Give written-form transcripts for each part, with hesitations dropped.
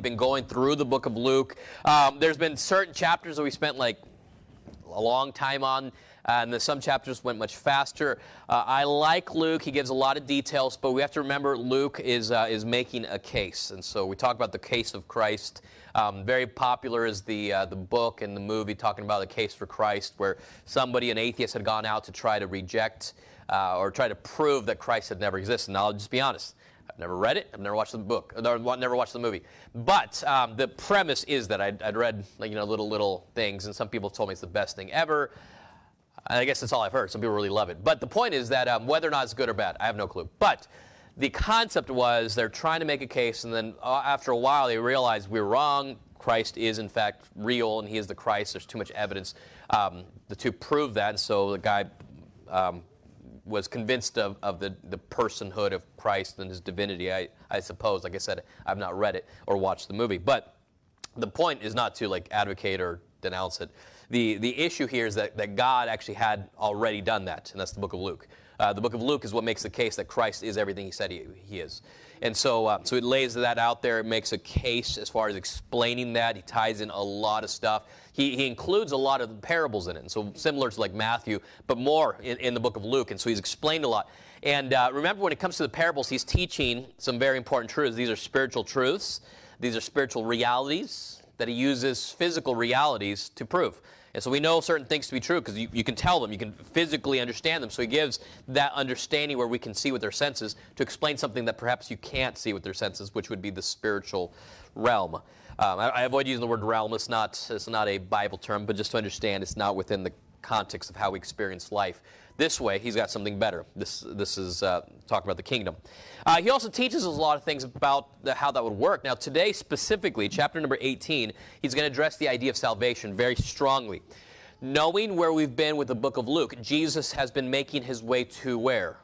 been going through the book of Luke. There's been certain chapters that we spent like a long time on, and then some chapters went much faster. I like Luke. He gives a lot of details, but we have to remember Luke is making a case. And so we talk about the case of Christ. Very popular is the book and the movie talking about the case for Christ, where somebody, an atheist, had gone out to try to reject or try to prove that Christ had never existed. Now, I'll just be honest. I've never read it. I've never watched the book. Never watched the movie. But the premise is that I'd read little things, and some people told me it's the best thing ever. I guess that's all I've heard. Some people really love it. But the point is that whether or not it's good or bad, I have no clue. But the concept was they're trying to make a case, and then after a while they realize we're wrong. Christ is in fact real, and he is the Christ. There's too much evidence to prove that. And so the guy was convinced of the personhood of Christ and his divinity, I suppose. Like I said, I've not read it or watched the movie. But the point is not to advocate or denounce it. The issue here is that God actually had already done that, and that's the book of Luke. The book of Luke is what makes the case that Christ is everything he said he is. And so it lays that out there. It makes a case as far as explaining that. He ties in a lot of stuff. He includes a lot of the parables in it, and so similar to Matthew, but more in the book of Luke. And so he's explained a lot. And remember, when it comes to the parables, he's teaching some very important truths. These are spiritual truths. These are spiritual realities that he uses physical realities to prove. And so we know certain things to be true because you can tell them, you can physically understand them. So he gives that understanding where we can see with our senses to explain something that perhaps you can't see with your senses, which would be the spiritual realm. I avoid using the word realm. It's not a Bible term, but just to understand it's not within the context of how we experience life. This way, he's got something better. This is talking about the kingdom. He also teaches us a lot of things about how that would work. Now, today specifically, chapter number 18, he's going to address the idea of salvation very strongly. Knowing where we've been with the book of Luke, Jesus has been making his way to where?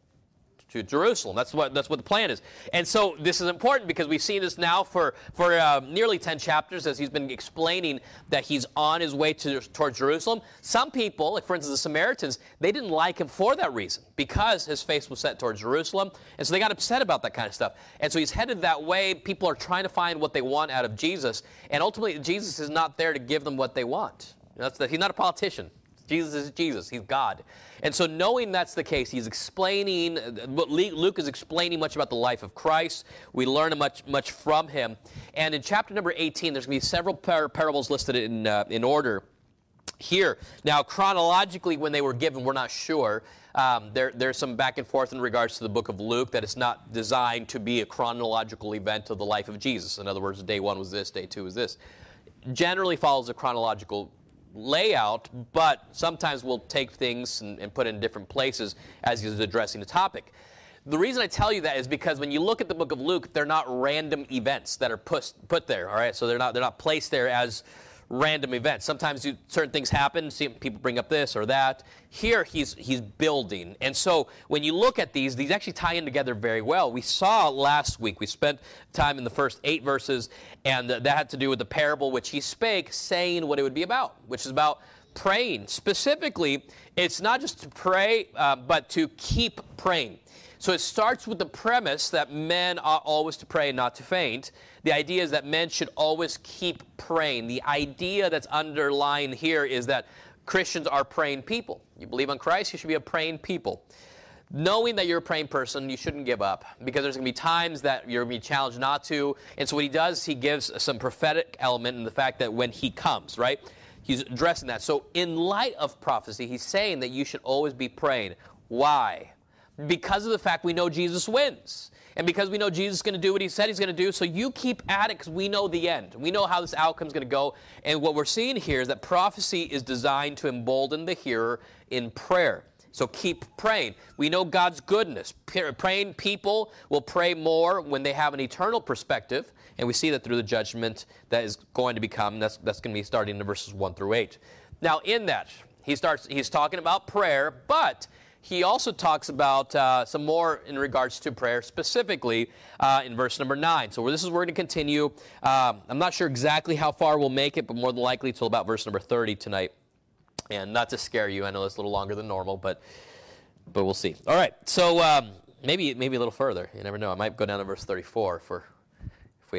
To Jerusalem. That's what the plan is. And so this is important because we've seen this now for nearly 10 chapters as he's been explaining that he's on his way towards Jerusalem. Some people, like for instance the Samaritans, they didn't like him for that reason because his face was set towards Jerusalem. And so they got upset about that kind of stuff. And so he's headed that way. People are trying to find what they want out of Jesus. And ultimately Jesus is not there to give them what they want. He's not a politician. Jesus is Jesus. He's God. And so knowing that's the case, he's explaining, Luke is explaining much about the life of Christ. We learn much from him. And in chapter number 18, there's going to be several parables listed in order here. Now, chronologically, when they were given, we're not sure. There's some back and forth in regards to the book of Luke that it's not designed to be a chronological event of the life of Jesus. In other words, day 1 was this, day 2 was this. Generally follows a chronological layout, but sometimes we'll take things and put it in different places as he's addressing the topic. The reason I tell you that is because when you look at the book of Luke, they're not random events that are put there, all right? So they're not placed there as random events. Sometimes certain things happen, people bring up this or that. Here he's building. And so when you look at these actually tie in together very well. We saw last week, we spent time in the first 8 verses, and that had to do with the parable which he spake, saying what it would be about, which is about praying. Specifically, it's not just to pray, but to keep praying. So it starts with the premise that men ought always to pray and not to faint. The idea is that men should always keep praying. The idea that's underlying here is that Christians are praying people. You believe on Christ, you should be a praying people. Knowing that you're a praying person, you shouldn't give up because there's going to be times that you're going to be challenged not to. And so what he does, he gives some prophetic element in the fact that when he comes, right? He's addressing that. So in light of prophecy, he's saying that you should always be praying. Why? Because of the fact we know Jesus wins. And because we know Jesus is going to do what he said he's going to do, so you keep at it because we know the end. We know how this outcome is going to go. And what we're seeing here is that prophecy is designed to embolden the hearer in prayer. So keep praying. We know God's goodness. Praying people will pray more when they have an eternal perspective. And we see that through the judgment that is going to become. That's going to be starting in verses 1 through 8. Now in that, he's talking about prayer, but he also talks about some more in regards to prayer, specifically in verse number 9. So this is where we're going to continue. I'm not sure exactly how far we'll make it, but more than likely till about verse number 30 tonight. And not to scare you, I know it's a little longer than normal, but we'll see. All right, so maybe a little further. You never know. I might go down to verse 34 if we have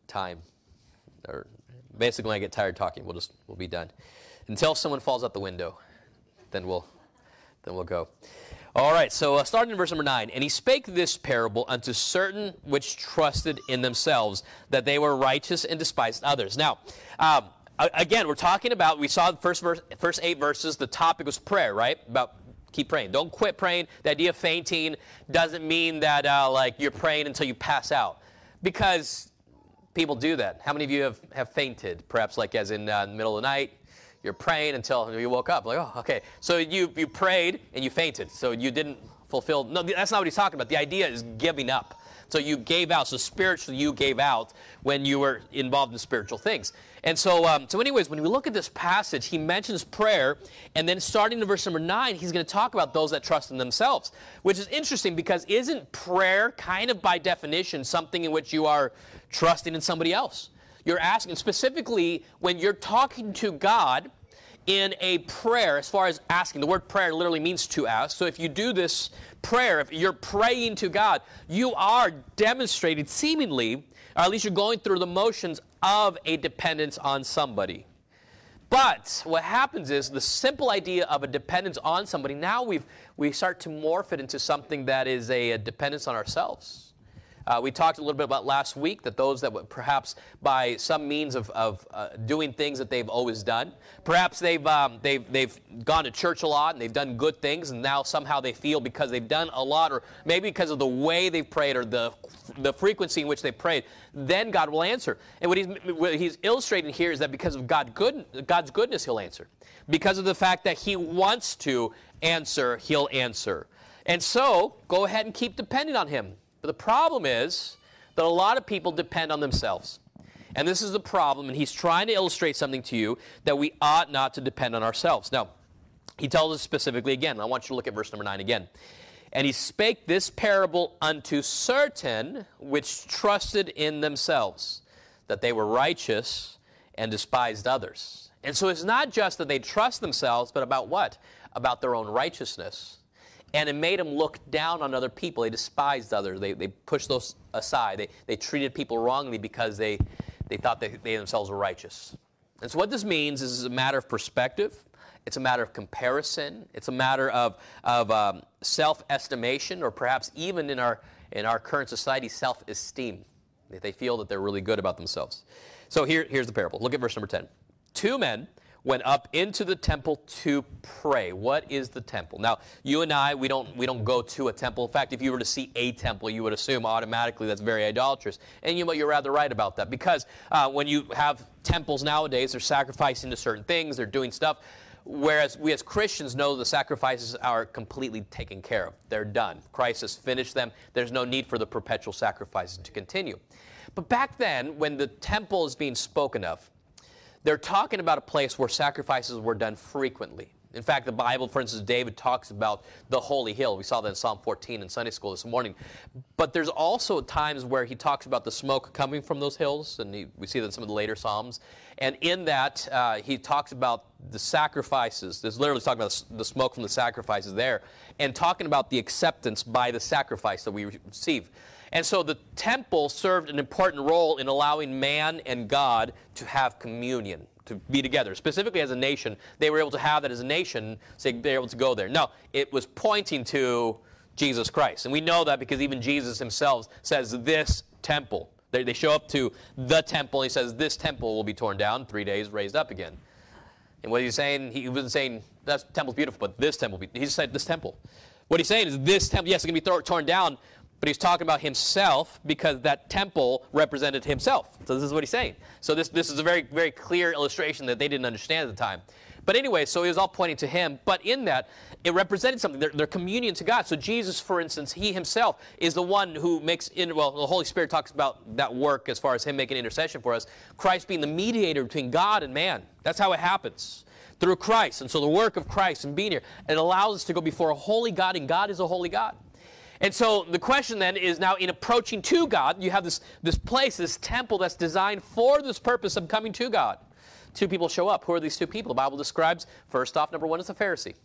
time. Or basically, when I get tired talking, we'll be done. Until someone falls out the window, then we'll go. All right, so starting in verse number 9. And he spake this parable unto certain which trusted in themselves, that they were righteous and despised others. Now, again, we're talking about, we saw the first 8 verses, the topic was prayer, right? About keep praying. Don't quit praying. The idea of fainting doesn't mean that like you're praying until you pass out. Because people do that. How many of you have fainted? Perhaps like as in the middle of the night, you're praying until you woke up. Like, oh, okay. So you prayed and you fainted. So you didn't fulfill. No, that's not what he's talking about. The idea is giving up. So you gave out. So spiritually you gave out when you were involved in spiritual things. And so anyways, when we look at this passage, he mentions prayer. And then starting in verse number 9, he's going to talk about those that trust in themselves. Which is interesting because isn't prayer kind of by definition something in which you are trusting in somebody else? You're asking, specifically when you're talking to God in a prayer, as far as asking, the word prayer literally means to ask. So if you do this prayer, if you're praying to God, you are demonstrating seemingly, or at least you're going through the motions of a dependence on somebody. But what happens is the simple idea of a dependence on somebody, now we start to morph it into something that is a dependence on ourselves. We talked a little bit about last week that those that would perhaps by some means of doing things that they've always done, perhaps they've gone to church a lot and they've done good things, and now somehow they feel because they've done a lot, or maybe because of the way they've prayed or the frequency in which they prayed, then God will answer. And what he's illustrating here is that because of God's goodness, he'll answer. Because of the fact that he wants to answer, he'll answer. And so go ahead and keep depending on him. But the problem is that a lot of people depend on themselves. And this is the problem, and he's trying to illustrate something to you that we ought not to depend on ourselves. Now, he tells us specifically again. I want you to look at verse number 9 again. And he spake this parable unto certain which trusted in themselves, that they were righteous and despised others. And so it's not just that they trust themselves, but about what? About their own righteousness. And it made them look down on other people. They despised others. They pushed those aside. They treated people wrongly because they thought they themselves were righteous. And so what this means is a matter of perspective. It's a matter of comparison. It's a matter of self-estimation, or perhaps even in our current society, self-esteem. They feel that they're really good about themselves. So here's the parable. Look at verse number 10. 2 men went up into the temple to pray. What is the temple? Now, you and I, we don't go to a temple. In fact, if you were to see a temple, you would assume automatically that's very idolatrous. And you're rather right about that, because when you have temples nowadays, they're sacrificing to certain things, they're doing stuff, whereas we as Christians know the sacrifices are completely taken care of. They're done. Christ has finished them. There's no need for the perpetual sacrifices to continue. But back then, when the temple is being spoken of, they're talking about a place where sacrifices were done frequently. In fact, the Bible, for instance, David talks about the holy hill. We saw that in Psalm 14 in Sunday school this morning. But there's also times where he talks about the smoke coming from those hills, and we see that in some of the later Psalms. And in that, he talks about the sacrifices. There's literally talking about the smoke from the sacrifices there, and talking about the acceptance by the sacrifice that we receive. And so the temple served an important role in allowing man and God to have communion, to be together. Specifically as a nation, they were able to have that as a nation, so they were able to go there. No, it was pointing to Jesus Christ. And we know that because even Jesus himself says this temple. They show up to the temple, and he says this temple will be torn down, 3 days raised up again. And what he's saying, he wasn't saying that temple's beautiful, but this temple, he just said this temple. What he's saying is this temple, yes, it's going to be torn down, but he's talking about himself because that temple represented himself. So this is what he's saying. So this is a very, very clear illustration that they didn't understand at the time. But anyway, so it was all pointing to him. But in that, it represented something. Their communion to God. So Jesus, for instance, he himself is the one who makes, the Holy Spirit talks about that work as far as him making intercession for us. Christ being the mediator between God and man. That's how it happens. Through Christ. And so the work of Christ and being here, it allows us to go before a holy God, and God is a holy God. And so the question then is now in approaching to God, you have this place, this temple that's designed for this purpose of coming to God. 2 people show up. Who are these 2 people? The Bible describes, first off, number 1 is a Pharisee.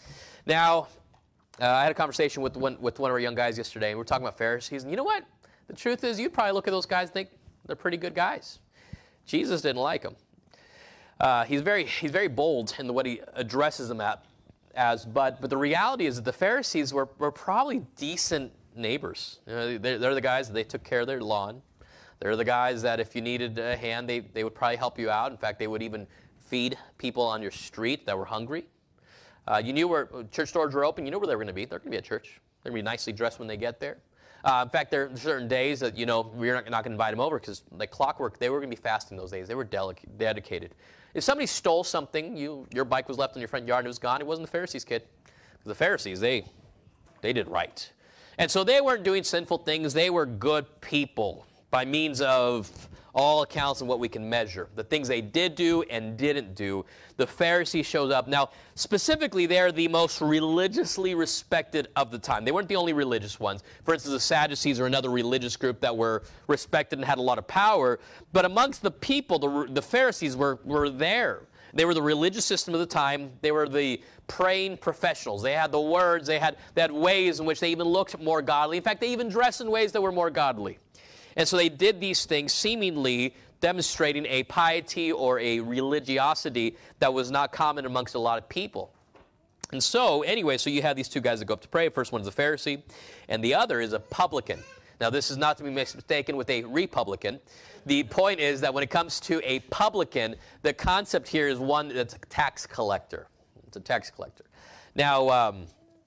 Now, I had a conversation with one of our young guys yesterday, and we were talking about Pharisees. And you know what? The truth is, you'd probably look at those guys and think, They're pretty good guys. Jesus didn't like them. He's very bold in what he addresses them as. But the reality is that the Pharisees were probably decent neighbors. You know, they're the guys that they took care of their lawn. They're the guys that if you needed a hand, they would probably help you out. In fact, they would even feed people on your street that were hungry. You knew where church doors were open. You knew where they were going to be. They're going to be at church. They're going to be nicely dressed when they get there. In fact, there are certain days that, you know, we're not going to invite them over because, like clockwork, they were going to be fasting those days. They were dedicated. If somebody stole something, your bike was left in your front yard and it was gone, it wasn't the Pharisees, kid. The Pharisees, they did right. And so they weren't doing sinful things. They were good people by means of all accounts of what we can measure. The things they did do and didn't do. The Pharisees shows up. Now, specifically, they're the most religiously respected of the time. They weren't the only religious ones. For instance, the Sadducees are another religious group that were respected and had a lot of power. But amongst the people, the Pharisees were there. They were the religious system of the time. They were the praying professionals. They had the words. They had ways in which they even looked more godly. In fact, they even dressed in ways that were more godly. And so they did these things seemingly demonstrating a piety or a religiosity that was not common amongst a lot of people. And so, anyway, so you have these two guys that go up to pray. First one is a Pharisee, and the other is a publican. Now, this is not to be mistaken with a Republican. The point is that when it comes to a publican, the concept here is one that's a tax collector. It's a tax collector. Now,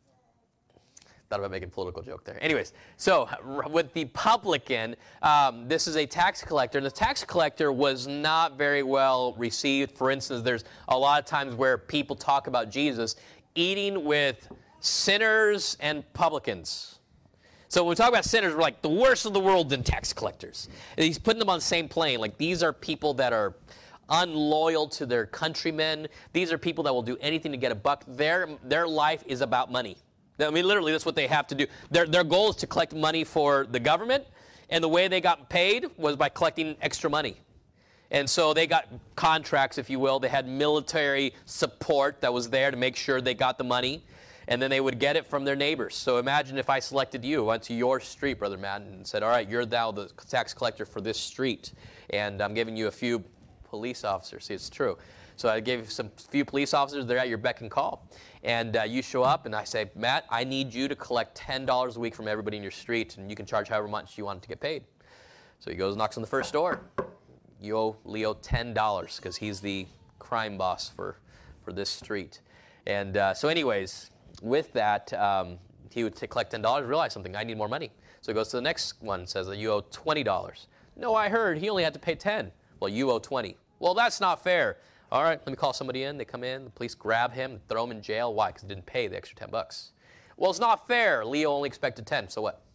thought about making a political joke there. Anyways, so with the publican, this is a tax collector, and the tax collector was not very well received. For instance, there's a lot of times where people talk about Jesus eating with sinners and publicans. So when we talk about sinners, we're like the worst of the world than tax collectors. And he's putting them on the same plane. Like these are people that are unloyal to their countrymen. These are people that will do anything to get a buck. Their life is about money. I mean, literally, that's what they have to do. Their goal is to collect money for the government, and the way they got paid was by collecting extra money. And so they got contracts, if you will. They had military support that was there to make sure they got the money, and then they would get it from their neighbors. So imagine if I selected you, went to your street, Brother Matt, and said, all right, you're now the tax collector for this street, and I'm giving you a few police officers. See, it's true. So I gave you few police officers. They're at your beck and call. And you show up, and I say, Matt, I need you to collect $10 a week from everybody in your street, and you can charge however much you want to get paid. So he goes and knocks on the first door. You owe Leo $10 because he's the crime boss for this street. And so anyways, with that, he would collect $10, realize something. I need more money. So he goes to the next one and says that you owe $20. No, I heard he only had to pay $10. Well, you owe $20. Well, that's not fair. All right, let me call somebody in. They come in. The police grab him, throw him in jail. Why? Because he didn't pay the extra $10. Well, it's not fair. Leo only expected 10. So what?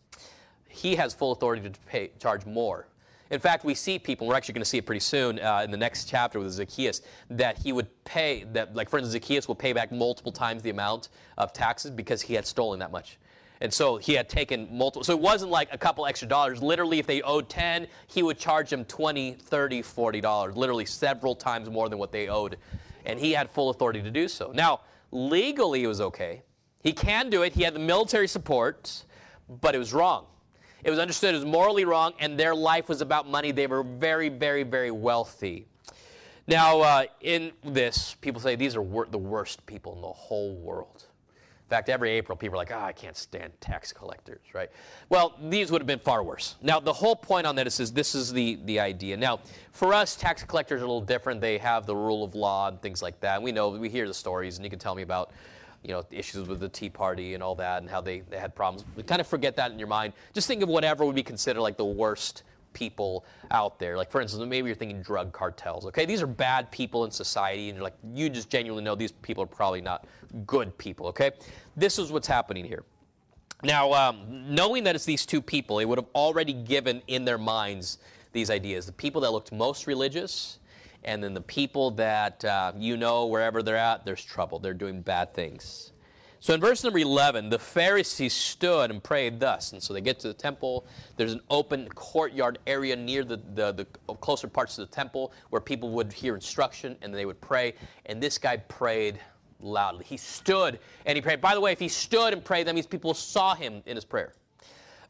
He has full authority to charge more. In fact, we see people, we're actually going to see it pretty soon in the next chapter with Zacchaeus, that he would pay, that, like for instance, Zacchaeus will pay back multiple times the amount of taxes because he had stolen that much. And so he had taken multiple, so it wasn't like a couple extra dollars. Literally, if they owed 10, he would charge them $20, $30, $40, literally several times more than what they owed. And he had full authority to do so. Now, legally it was okay. He can do it. He had the military support, but it was wrong. It was understood as morally wrong, and their life was about money. They were very, very, very wealthy. Now, in this, people say these are the worst people in the whole world. In fact, every April, people are like, I can't stand tax collectors, right? Well, these would have been far worse. Now, the whole point on that is this is the idea. Now, for us, tax collectors are a little different. They have the rule of law and things like that. And we hear the stories, and you can tell me about, the issues with the Tea Party and all that and how they had problems. We kind of forget that in your mind. Just think of whatever would be considered like the worst people out there. Like, for instance, maybe you're thinking drug cartels, okay? These are bad people in society, and you just genuinely know these people are probably not good people, okay? This is what's happening here. Now, knowing that it's these two people, they would have already given in their minds these ideas. The people that looked most religious, and then the people that, wherever they're at, there's trouble. They're doing bad things. So in verse number 11, the Pharisees stood and prayed thus. And so they get to the temple. There's an open courtyard area near the closer parts of the temple where people would hear instruction and they would pray. And this guy prayed loudly. He stood and he prayed. By the way, if he stood and prayed, that means people saw him in his prayer.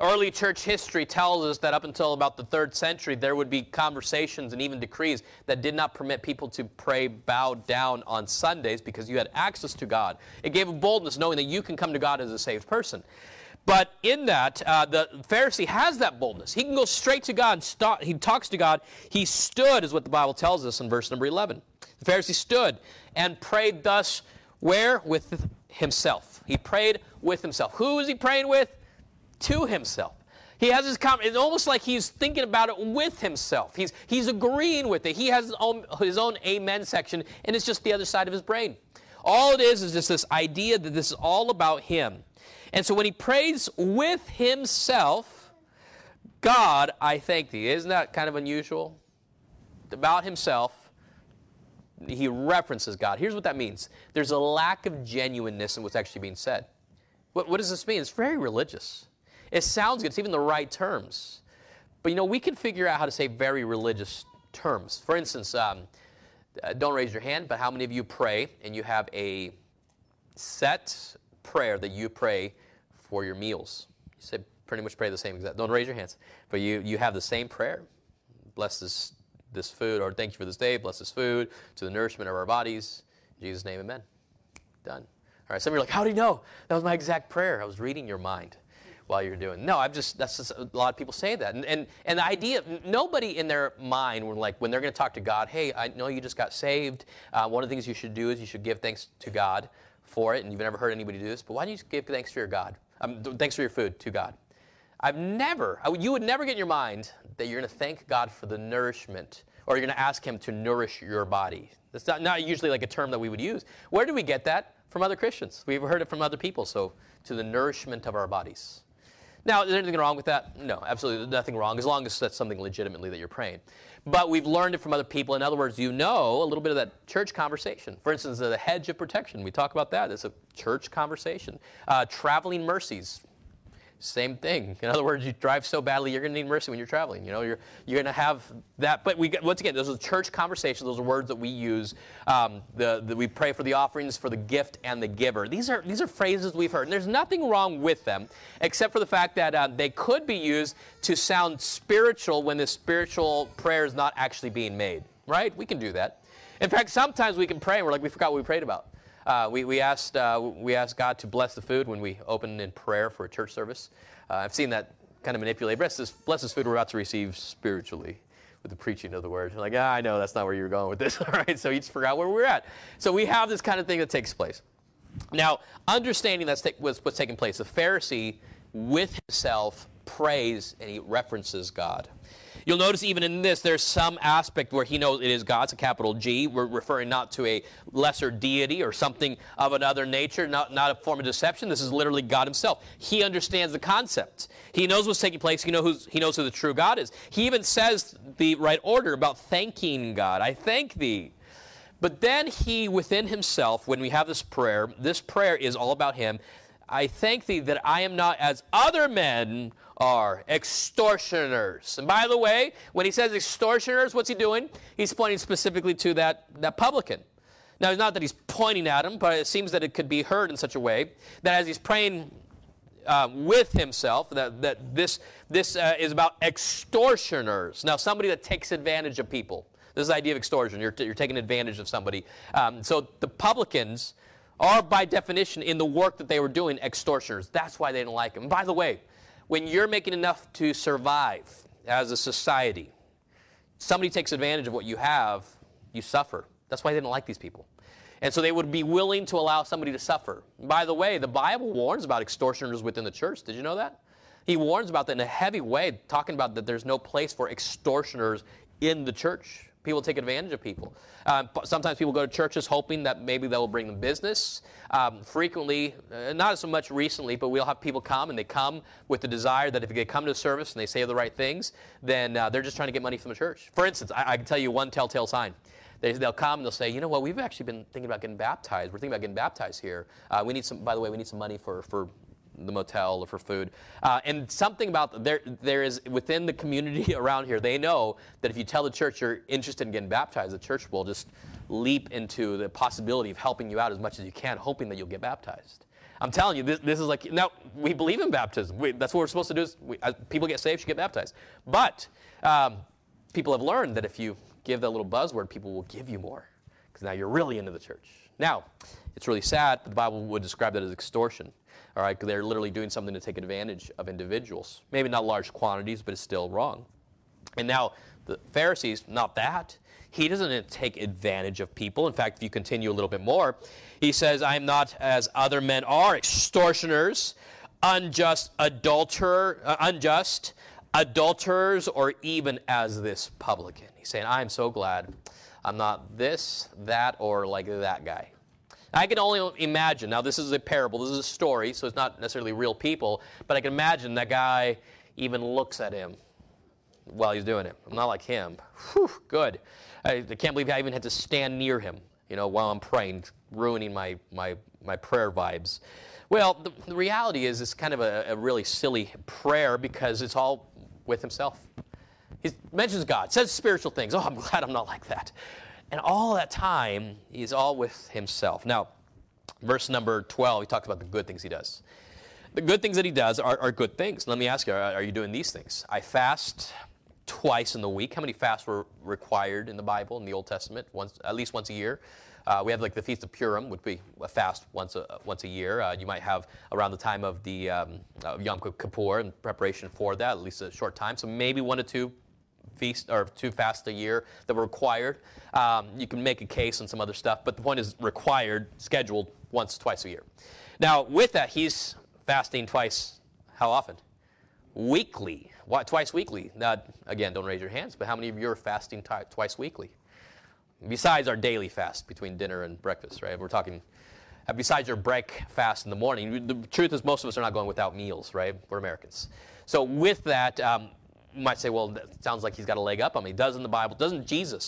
Early church history tells us that up until about the 3rd century, there would be conversations and even decrees that did not permit people to pray bow down on Sundays because you had access to God. It gave a boldness knowing that you can come to God as a saved person. But in that, the Pharisee has that boldness. He can go straight to God and he talks to God. He stood, is what the Bible tells us in verse number 11. The Pharisee stood and prayed thus, where? With himself. He prayed with himself. Who is he praying with? To himself. He has his it's almost like he's thinking about it with himself. He's agreeing with it. He has his own amen section, and it's just the other side of his brain. All it is just this idea that this is all about him. And so when he prays with himself, God, I thank thee. Isn't that kind of unusual? About himself, he references God. Here's what that means. There's a lack of genuineness in what's actually being said. What does this mean? It's very religious. It sounds good. It's even the right terms. But, we can figure out how to say very religious terms. For instance, don't raise your hand, but how many of you pray and you have a set prayer that you pray for your meals? You say pretty much pray the same exact. Don't raise your hands. But you have the same prayer. Bless this food, or thank you for this day. Bless this food to the nourishment of our bodies. In Jesus' name, amen. Done. All right, some of you are like, how do you know? That was my exact prayer. I was reading your mind while you're doing. No, that's just a lot of people say that. And the idea, nobody in their mind, when they're going to talk to God, hey, I know you just got saved. One of the things you should do is you should give thanks to God for it. And you've never heard anybody do this, but why don't you just give thanks for your God? Thanks for your food to God. You would never get in your mind that you're going to thank God for the nourishment, or you're going to ask him to nourish your body. That's not usually like a term that we would use. Where do we get that? From other Christians. We've heard it from other people. So, to the nourishment of our bodies. Now, is there anything wrong with that? No, absolutely nothing wrong, as long as that's something legitimately that you're praying. But we've learned it from other people. In other words, a little bit of that church conversation. For instance, the hedge of protection. We talk about that. It's a church conversation. Traveling mercies. Same thing. In other words, you drive so badly, you're going to need mercy when you're traveling. You're going to have that. But once again, those are church conversations. Those are words that we use. We pray for the offerings, for the gift, and the giver. These are phrases we've heard. And there's nothing wrong with them, except for the fact that they could be used to sound spiritual when the spiritual prayer is not actually being made. Right? We can do that. In fact, sometimes we can pray and we're like, we forgot what we prayed about. We asked God to bless the food when we opened in prayer for a church service. I've seen that kind of manipulated. Bless this food we're about to receive spiritually with the preaching of the word. Like, I know that's not where you were going with this. All right, so you just forgot where we're at. So we have this kind of thing that takes place. Now, understanding that's what's taking place, the Pharisee with himself prays and he references God. You'll notice even in this, there's some aspect where he knows it is God. It's a capital G. We're referring not to a lesser deity or something of another nature, not a form of deception. This is literally God himself. He understands the concept. He knows what's taking place. He knows who the true God is. He even says the right order about thanking God. I thank thee. But then he, within himself, when we have this prayer is all about him. I thank thee that I am not as other men are, extortioners. And by the way, when he says extortioners, what's he doing? He's pointing specifically to that publican. Now, it's not that he's pointing at him, but it seems that it could be heard in such a way that as he's praying with himself, that this is about extortioners. Now, somebody that takes advantage of people. This is the idea of extortion. You're taking advantage of somebody. So the publicans are, by definition, in the work that they were doing, extortioners. That's why they didn't like him. And by the way, when you're making enough to survive as a society, somebody takes advantage of what you have, you suffer. That's why they didn't like these people. And so they would be willing to allow somebody to suffer. By the way, the Bible warns about extortioners within the church. Did you know that? He warns about that in a heavy way, talking about that there's no place for extortioners in the church. People take advantage of people. Sometimes people go to churches hoping that maybe that will bring them business. Frequently, not so much recently, but we'll have people come, and they come with the desire that if they come to a service and they say the right things, then they're just trying to get money from the church. For instance, I can tell you one telltale sign. They'll come and they'll say, you know what, we've actually been thinking about getting baptized. We're thinking about getting baptized here. We need some money for the motel or for food. And something about there is within the community around here, they know that if you tell the church you're interested in getting baptized, the church will just leap into the possibility of helping you out as much as you can, hoping that you'll get baptized. I'm telling you, this is like, now, we believe in baptism. That's what we're supposed to do. As people get saved, should get baptized. But people have learned that if you give that little buzzword, people will give you more, because now you're really into the church. Now, it's really sad, but the Bible would describe that as extortion. All right, because they're literally doing something to take advantage of individuals. Maybe not large quantities, but it's still wrong. And now, the Pharisees, not that. He doesn't take advantage of people. In fact, if you continue a little bit more, he says, I am not as other men are, extortioners, unjust, adulterers, or even as this publican. He's saying, I'm so glad I'm not this, that, or like that guy. I can only imagine, now this is a parable, this is a story, so it's not necessarily real people, but I can imagine that guy even looks at him while he's doing it. I'm not like him. Whew, good. I can't believe I even had to stand near him, while I'm praying, ruining my prayer vibes. Well, the reality is it's kind of a really silly prayer because it's all with himself. He mentions God, says spiritual things. Oh, I'm glad I'm not like that. And all that time, he's all with himself. Now, verse number 12, he talks about the good things he does. The good things that he does are good things. Let me ask you, are you doing these things? I fast twice in the week. How many fasts were required in the Bible, in the Old Testament? At least once a year. We have like the Feast of Purim, would be a fast once a year. You might have around the time of the Yom Kippur in preparation for that, at least a short time. So maybe 1 to 2 feast or 2 fasts a year that were required. You can make a case on some other stuff, but the point is required, scheduled twice a year. Now, with that, he's fasting twice. How often? Weekly. Why, twice weekly. Now, again, don't raise your hands, but how many of you are fasting twice weekly? Besides our daily fast between dinner and breakfast, right? We're talking, besides your break fast in the morning. The truth is most of us are not going without meals, right? We're Americans. So with that, you might say, well, that sounds like he's got a leg up on me. Doesn't the Bible, doesn't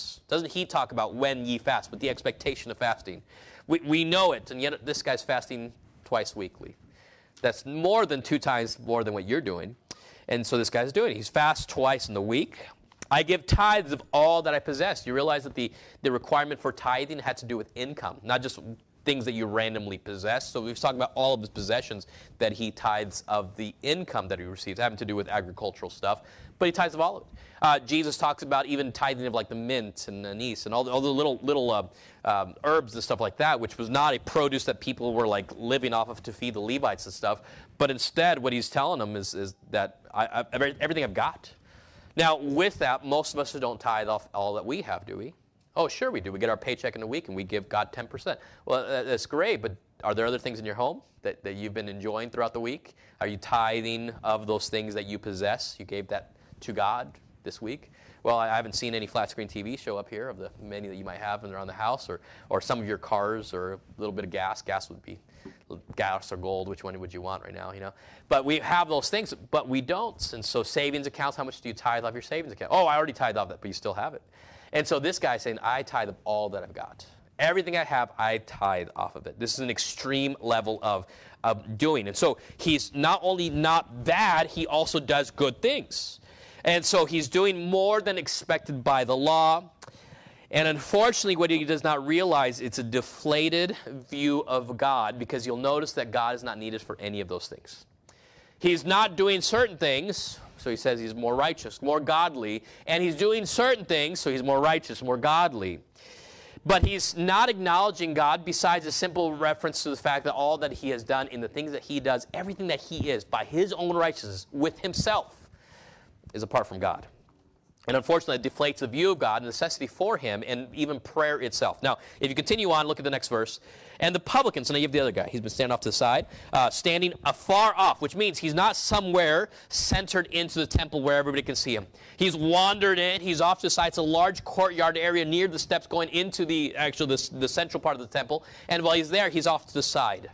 he talk about when ye fast, with the expectation of fasting? We know it, and yet this guy's fasting twice weekly. That's more than 2 times more than what you're doing. And so this guy's doing it. He's fast twice in the week. I give tithes of all that I possess. You realize that the requirement for tithing had to do with income, not just things that you randomly possess. So we've talked about all of his possessions that he tithes of the income that he receives, having to do with agricultural stuff, but he tithes of all of it. Jesus talks about even tithing of like the mint and anise and all the little herbs and stuff like that, which was not a produce that people were like living off of to feed the Levites and stuff, but instead what he's telling them is that everything I've got. Now, with that, most of us don't tithe off all that we have, do we? Oh, sure we do. We get our paycheck in a week and we give God 10%. Well, that's great, but are there other things in your home that you've been enjoying throughout the week? Are you tithing of those things that you possess? You gave that to God this week? Well, I haven't seen any flat screen TV show up here of the many that you might have around the house, or some of your cars, or a little bit of gas. Gas would be gas or gold. Which one would you want right now? But we have those things, but we don't. And so savings accounts, how much do you tithe off your savings account? Oh, I already tithe off that, but you still have it. And so this guy's saying, I tithe of all that I've got. Everything I have, I tithe off of it. This is an extreme level of doing. And so he's not only not bad, he also does good things. And so he's doing more than expected by the law. And unfortunately, what he does not realize, it's a deflated view of God, because you'll notice that God is not needed for any of those things. He's not doing certain things, so he says he's more righteous, more godly. And he's doing certain things, so he's more righteous, more godly. But he's not acknowledging God besides a simple reference to the fact that all that he has done in the things that he does, everything that he is by his own righteousness with himself, is apart from God. And unfortunately, it deflates the view of God, the necessity for him, and even prayer itself. Now, if you continue on, look at the next verse. And the publican, so now you have the other guy. He's been standing off to the side, standing afar off, which means he's not somewhere centered into the temple where everybody can see him. He's wandered in. He's off to the side. It's a large courtyard area near the steps going into the central part of the temple. And while he's there, he's off to the side.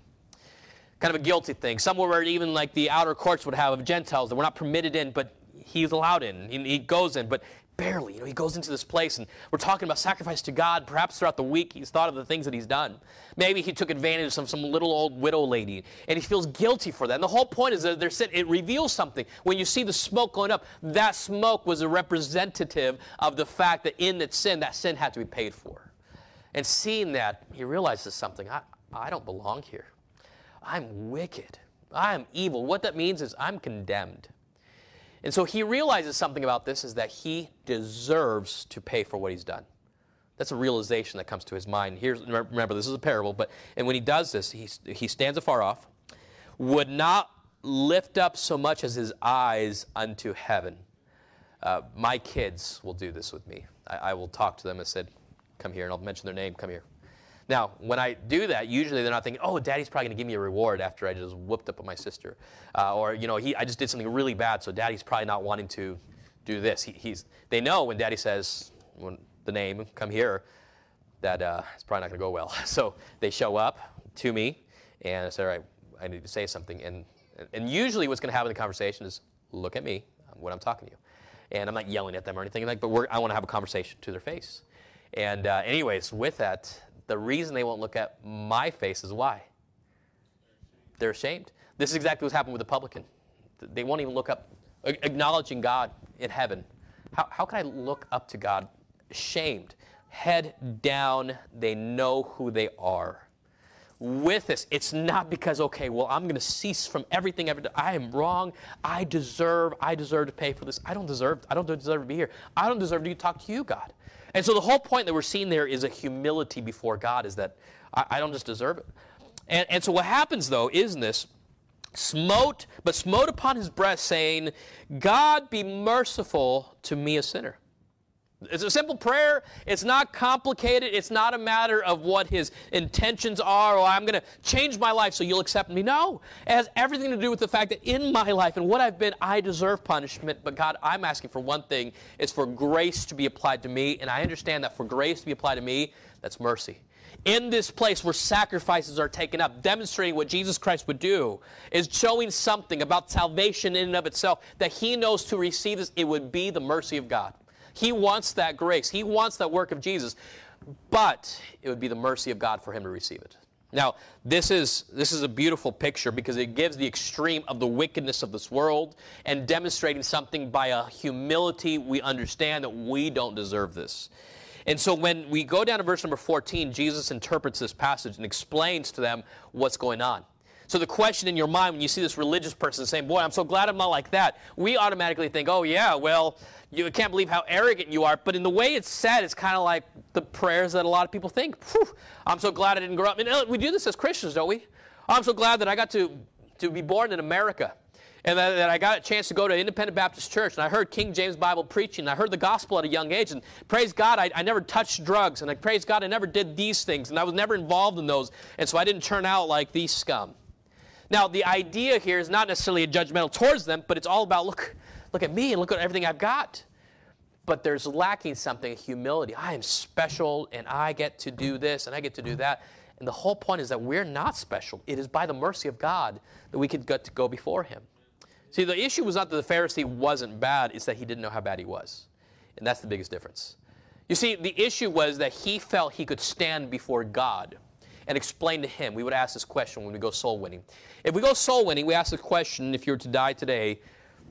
Kind of a guilty thing. Somewhere where even like the outer courts would have of Gentiles that were not permitted in, but he's allowed in. He goes in, but barely. He goes into this place, and we're talking about sacrifice to God. Perhaps throughout the week he's thought of the things that he's done. Maybe he took advantage of some little old widow lady, and he feels guilty for that. And the whole point is that it reveals something. When you see the smoke going up, that smoke was a representative of the fact that in that sin had to be paid for. And seeing that, he realizes something. I don't belong here. I'm wicked. I am evil. What that means is I'm condemned. And so he realizes something about this, is that he deserves to pay for what he's done. That's a realization that comes to his mind. Remember, this is a parable, and when he does this, he stands afar off, would not lift up so much as his eyes unto heaven. My kids will do this with me. I will talk to them and said, come here, and I'll mention their name, come here. Now, when I do that, usually they're not thinking, oh, Daddy's probably going to give me a reward after I just whooped up on my sister. Or, I just did something really bad, so Daddy's probably not wanting to do this. They know when Daddy says the name, come here, that it's probably not going to go well. So they show up to me, and I say, all right, I need to say something. And usually what's going to happen in the conversation is, look at me when I'm talking to you. And I'm not yelling at them or anything, but I want to have a conversation to their face. And anyways, with that, the reason they won't look at my face is why? They're ashamed. This is exactly what's happened with the publican. They won't even look up, acknowledging God in heaven. How can I look up to God? Ashamed. Head down. They know who they are. With this, it's not because, okay, well, I'm going to cease from everything ever done. I am wrong. I deserve to pay for this. I don't deserve to be here. I don't deserve to talk to you, God. And so the whole point that we're seeing there is a humility before God, is that I don't just deserve it. And so what happens, though, is this, smote upon his breast, saying, God, be merciful to me, a sinner. It's a simple prayer. It's not complicated. It's not a matter of what his intentions are, or I'm going to change my life so you'll accept me. No. It has everything to do with the fact that in my life and what I've been, I deserve punishment. But God, I'm asking for one thing. It's for grace to be applied to me. And I understand that for grace to be applied to me, that's mercy. In this place where sacrifices are taken up, demonstrating what Jesus Christ would do, is showing something about salvation in and of itself, that he knows to receive this, it would be the mercy of God. He wants that grace. He wants that work of Jesus. But it would be the mercy of God for him to receive it. Now, this is a beautiful picture because it gives the extreme of the wickedness of this world and demonstrating something by a humility we understand that we don't deserve this. And so when we go down to verse number 14, Jesus interprets this passage and explains to them what's going on. So the question in your mind when you see this religious person saying, boy, I'm so glad I'm not like that, we automatically think, oh yeah, well, you can't believe how arrogant you are. But in the way it's said, it's kind of like the prayers that a lot of people think. I'm so glad I didn't grow up. And we do this as Christians, don't we? I'm so glad that I got to be born in America. And that I got a chance to go to Independent Baptist Church. And I heard King James Bible preaching. And I heard the gospel at a young age. And praise God, I never touched drugs. And praise God, I never did these things. And I was never involved in those. And so I didn't turn out like these scum. Now, the idea here is not necessarily a judgmental towards them, but it's all about, look at me and look at everything I've got. But there's lacking something, humility. I am special, and I get to do this, and I get to do that. And the whole point is that we're not special. It is by the mercy of God that we could get to go before him. See, the issue was not that the Pharisee wasn't bad, it's that he didn't know how bad he was. And that's the biggest difference. You see, the issue was that he felt he could stand before God and explain to him. We would ask this question when we go soul winning. If we go soul winning, we ask the question, if you were to die today,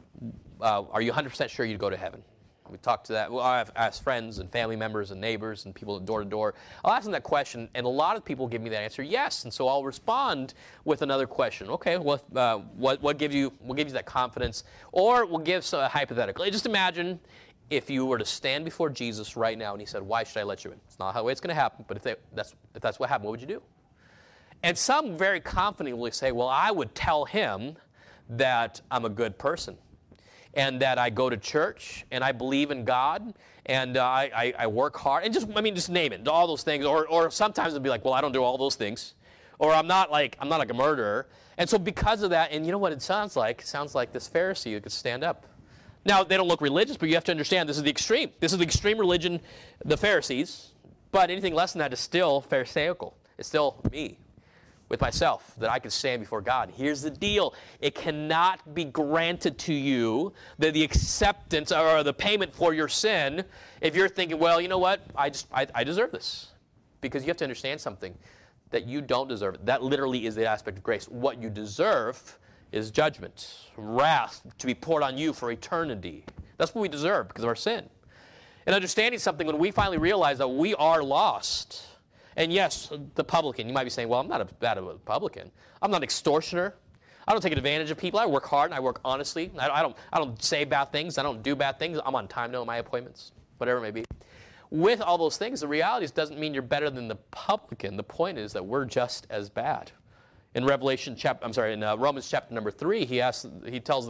are you 100% sure you'd go to heaven? We talk to that. Well, I've asked friends and family members and neighbors and people door to door. I'll ask them that question, and a lot of people give me that answer, yes. And so I'll respond with another question. Okay, what gives you that confidence? Or we'll give a hypothetical. Just imagine if you were to stand before Jesus right now and he said, why should I let you in? It's not how it's going to happen, but if that's what happened, what would you do? And some very confidently say, well, I would tell him that I'm a good person and that I go to church and I believe in God and I work hard and just name it, all those things. Or sometimes it'll be like, well, I don't do all those things. Or I'm not like a murderer. And so because of that, and you know what it sounds like? It sounds like this Pharisee who could stand up. Now, they don't look religious, but you have to understand this is the extreme. This is the extreme religion, the Pharisees. But anything less than that is still Pharisaical. It's still me with myself, that I can stand before God. Here's the deal. It cannot be granted to you that the acceptance or the payment for your sin if you're thinking, well, you know what? I deserve this. Because you have to understand something, that you don't deserve it. That literally is the aspect of grace. What you deserve is judgment, wrath to be poured on you for eternity. That's what we deserve because of our sin. And understanding something, when we finally realize that we are lost, And yes, the publican, you might be saying, well, I'm not a bad publican. I'm not an extortioner. I don't take advantage of people. I work hard and I work honestly. I don't say bad things. I don't do bad things. I'm on time to my appointments, whatever it may be. With all those things, the reality is doesn't mean you're better than the publican. The point is that we're just as bad. In Romans chapter number 3, he tells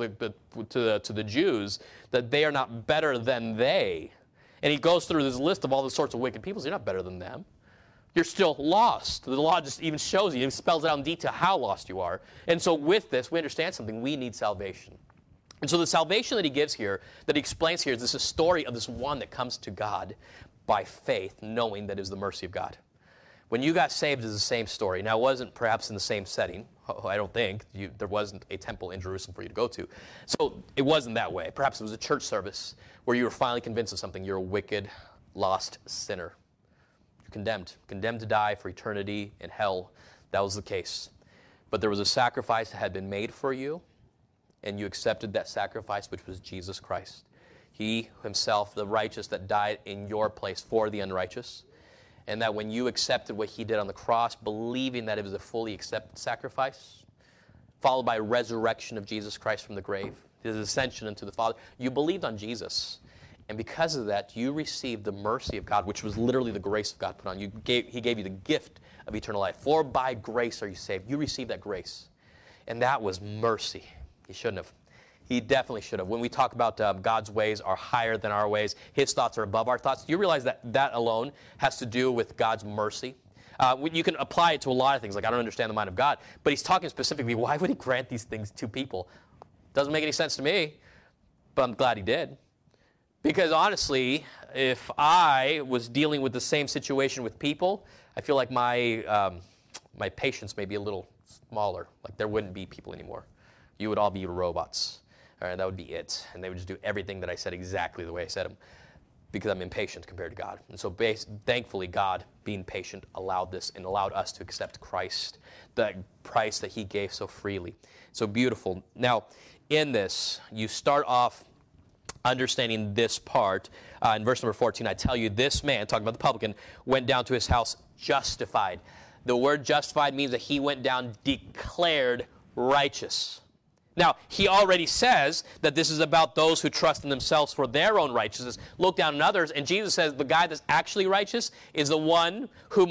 to the Jews that they are not better than they. And he goes through this list of all the sorts of wicked people. So you're not better than them. You're still lost. The law just even shows you, it spells out in detail how lost you are. And so with this, we understand something. We need salvation. And so the salvation that he gives here, that he explains here, is this story of this one that comes to God by faith, knowing that it is the mercy of God. When you got saved, is the same story. Now, it wasn't perhaps in the same setting. I don't think. There wasn't a temple in Jerusalem for you to go to. So it wasn't that way. Perhaps it was a church service where you were finally convinced of something. You're a wicked, lost sinner. You're condemned to die for eternity in hell. That was the case. But there was a sacrifice that had been made for you, and you accepted that sacrifice, which was Jesus Christ. He himself, the righteous that died in your place for the unrighteous. And that when you accepted what he did on the cross, believing that it was a fully accepted sacrifice, followed by resurrection of Jesus Christ from the grave, his ascension into the Father, you believed on Jesus. And because of that, you received the mercy of God, which was literally the grace of God put on you. He gave you the gift of eternal life. For by grace are you saved. You received that grace. And that was mercy. He shouldn't have. He definitely should have. When we talk about God's ways are higher than our ways, his thoughts are above our thoughts, do you realize that that alone has to do with God's mercy? You can apply it to a lot of things, like I don't understand the mind of God, but he's talking specifically, why would he grant these things to people? Doesn't make any sense to me, but I'm glad he did. Because honestly, if I was dealing with the same situation with people, I feel like my patience may be a little smaller, like there wouldn't be people anymore. You would all be robots. All right, that would be it. And they would just do everything that I said exactly the way I said them because I'm impatient compared to God. And so thankfully, God, being patient, allowed this and allowed us to accept Christ, the price that he gave so freely. So beautiful. Now, in this, you start off understanding this part. In verse number 14, I tell you, this man, talking about the publican, went down to his house justified. The word justified means that he went down declared righteous. Now, he already says that this is about those who trust in themselves for their own righteousness, look down on others, and Jesus says the guy that's actually righteous is the one who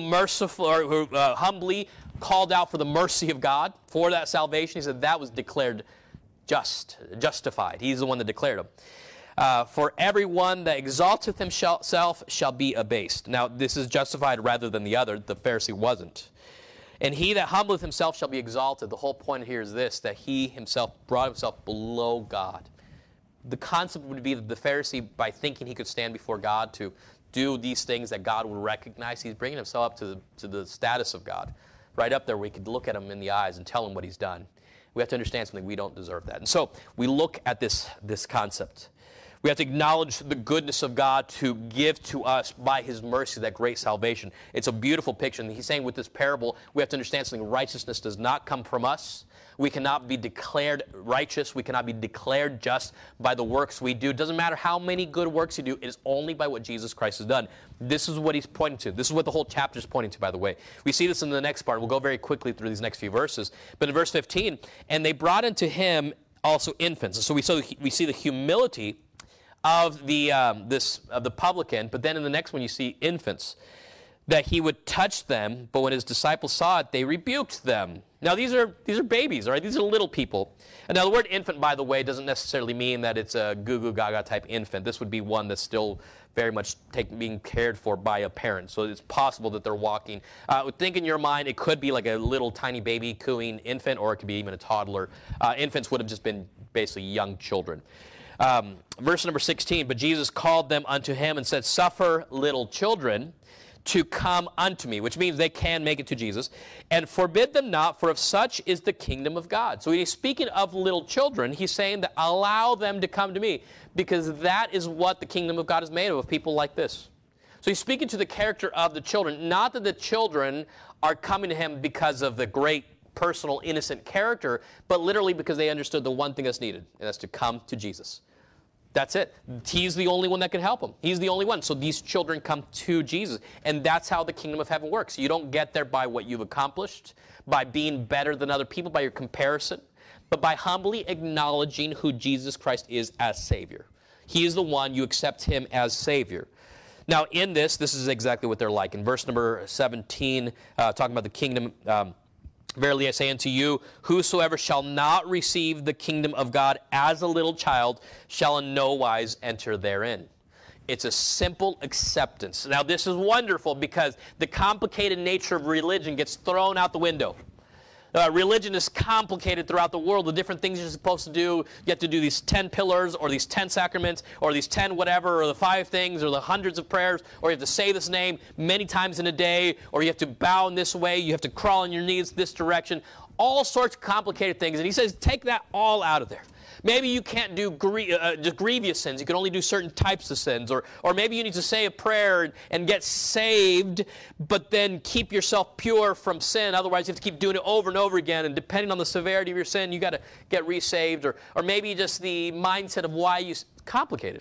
humbly called out for the mercy of God for that salvation. He said that was declared justified. He's the one that declared him. For everyone that exalteth himself shall be abased. Now, this is justified rather than the other. The Pharisee wasn't. And he that humbleth himself shall be exalted. The whole point here is this, that he himself brought himself below God. The concept would be that the Pharisee, by thinking he could stand before God to do these things that God would recognize, he's bringing himself up to the status of God. Right up there where we could look at him in the eyes and tell him what he's done. We have to understand something. We don't deserve that. And so we look at this concept. We have to acknowledge the goodness of God to give to us by his mercy that great salvation. It's a beautiful picture. And he's saying with this parable, we have to understand something. Righteousness does not come from us. We cannot be declared righteous. We cannot be declared just by the works we do. It doesn't matter how many good works you do. It is only by what Jesus Christ has done. This is what he's pointing to. This is what the whole chapter is pointing to, by the way. We see this in the next part. We'll go very quickly through these next few verses. But in verse 15, and they brought unto him also infants. So we see the humility of the publican, but then in the next one you see infants, that he would touch them, but when his disciples saw it, they rebuked them. Now these are babies, all right? These are little people. And now the word infant, by the way, doesn't necessarily mean that it's a goo-goo gaga type infant. This would be one that's still very much being cared for by a parent. So it's possible that they're walking. Think in your mind, it could be like a little tiny baby cooing infant, or it could be even a toddler. Infants would have just been basically young children. Verse number 16, but Jesus called them unto him and said, suffer little children to come unto me, which means they can make it to Jesus, and forbid them not, for of such is the kingdom of God. So he's speaking of little children. He's saying that allow them to come to me, because that is what the kingdom of God is made of people like this. So he's speaking to the character of the children, not that the children are coming to him because of the great personal innocent character, but literally because they understood the one thing that's needed, and that's to come to Jesus. That's it. He's the only one that can help them. He's the only one. So these children come to Jesus. And that's how the kingdom of heaven works. You don't get there by what you've accomplished, by being better than other people, by your comparison, but by humbly acknowledging who Jesus Christ is as Savior. He is the one. You accept him as Savior. Now, in this is exactly what they're like. In verse number 17, talking about the kingdom, verily I say unto you, whosoever shall not receive the kingdom of God as a little child shall in no wise enter therein. It's a simple acceptance. Now, this is wonderful because the complicated nature of religion gets thrown out the window. Religion is complicated throughout the world. The different things you're supposed to do. You have to do these 10 pillars or these 10 sacraments or these 10 whatever or the 5 things or the hundreds of prayers, or you have to say this name many times in a day, or you have to bow in this way, you have to crawl on your knees this direction. All sorts of complicated things. And he says, take that all out of there. Maybe you can't do just grievous sins. You can only do certain types of sins. Or maybe you need to say a prayer and get saved, but then keep yourself pure from sin. Otherwise, you have to keep doing it over and over again. And depending on the severity of your sin, you got to get resaved. Or maybe just the mindset of why you... Complicated.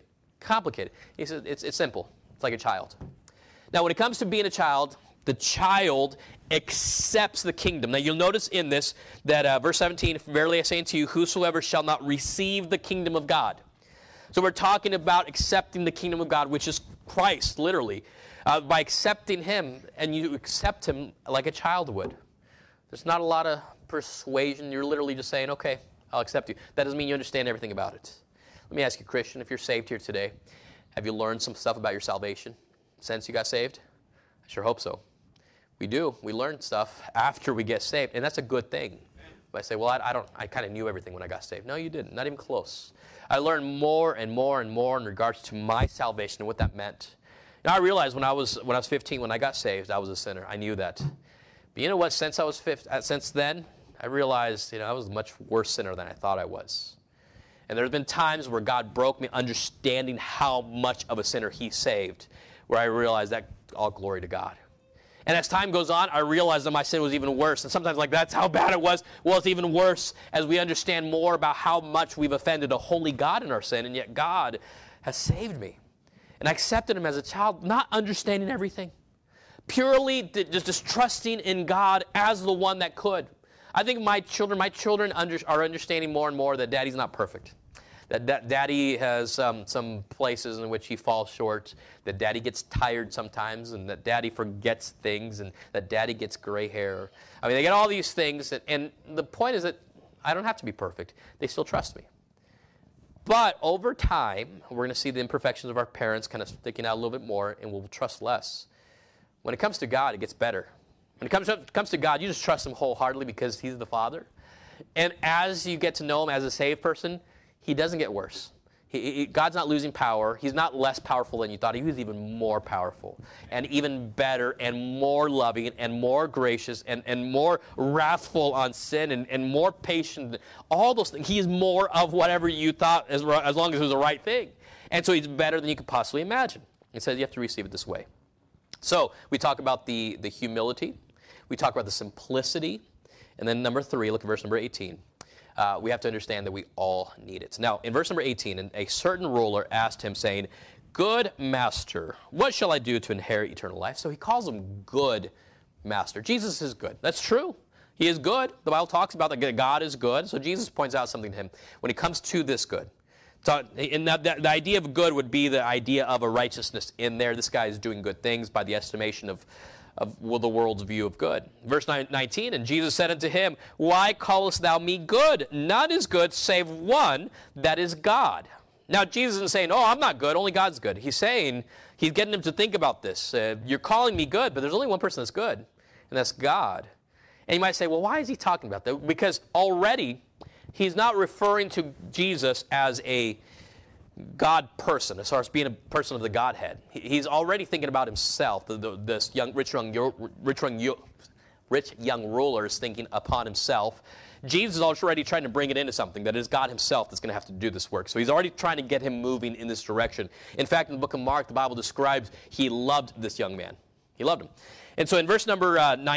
He says it's simple. It's like a child. Now, when it comes to being a child, the child accepts the kingdom. Now, you'll notice in this that verse 17, verily I say unto you, whosoever shall not receive the kingdom of God. So we're talking about accepting the kingdom of God, which is Christ, literally. By accepting him, and you accept him like a child would. There's not a lot of persuasion. You're literally just saying, okay, I'll accept you. That doesn't mean you understand everything about it. Let me ask you, Christian, if you're saved here today, have you learned some stuff about your salvation since you got saved? I sure hope so. We do. We learn stuff after we get saved, and that's a good thing. But I say, well, I kind of knew everything when I got saved. No, you didn't. Not even close. I learned more and more and more in regards to my salvation and what that meant. And I realized when I was 15, when I got saved, I was a sinner. I knew that. But you know what? Since then, I realized, I was a much worse sinner than I thought I was. And there's been times where God broke me understanding how much of a sinner he saved, where I realized that all glory to God. And as time goes on, I realize that my sin was even worse. And sometimes, that's how bad it was. Well, it's even worse as we understand more about how much we've offended a holy God in our sin. And yet God has saved me. And I accepted him as a child, not understanding everything. Purely just trusting in God as the one that could. I think my children are understanding more and more that Daddy's not perfect. That Daddy has some places in which he falls short, that Daddy gets tired sometimes, and that Daddy forgets things, and that Daddy gets gray hair. I mean, they get all these things, and the point is that I don't have to be perfect. They still trust me. But over time, we're going to see the imperfections of our parents kind of sticking out a little bit more, and we'll trust less. When it comes to God, it gets better. When it comes to God, you just trust him wholeheartedly because he's the Father. And as you get to know him as a saved person, he doesn't get worse. God's not losing power. He's not less powerful than you thought. He was even more powerful and even better and more loving and more gracious and more wrathful on sin and more patient. All those things. He's more of whatever you thought as long as it was the right thing. And so he's better than you could possibly imagine. He says you have to receive it this way. So we talk about the humility. We talk about the simplicity. And then number 3, look at verse number 18. We have to understand that we all need it. Now, in verse number 18, and a certain ruler asked him, saying, Good master, what shall I do to inherit eternal life? So he calls him good master. Jesus is good. That's true. He is good. The Bible talks about that God is good. So Jesus points out something to him when it comes to this good. So, and the idea of good would be the idea of a righteousness in there. This guy is doing good things by the estimation of the world's view of good. Verse 19, and Jesus said unto him, Why callest thou me good? None is good save one, that is God. Now, Jesus isn't saying, I'm not good, only God's good. He's saying, he's getting him to think about this. You're calling me good, but there's only one person that's good, and that's God. And you might say, well, why is he talking about that? Because already, he's not referring to Jesus as a God person, as far as being a person of the Godhead. He's already thinking about himself. This rich young ruler is thinking upon himself. Jesus is already trying to bring it into something that is God himself that's going to have to do this work. So he's already trying to get him moving in this direction. In fact, in the book of Mark, the Bible describes he loved this young man. He loved him. And so in verse number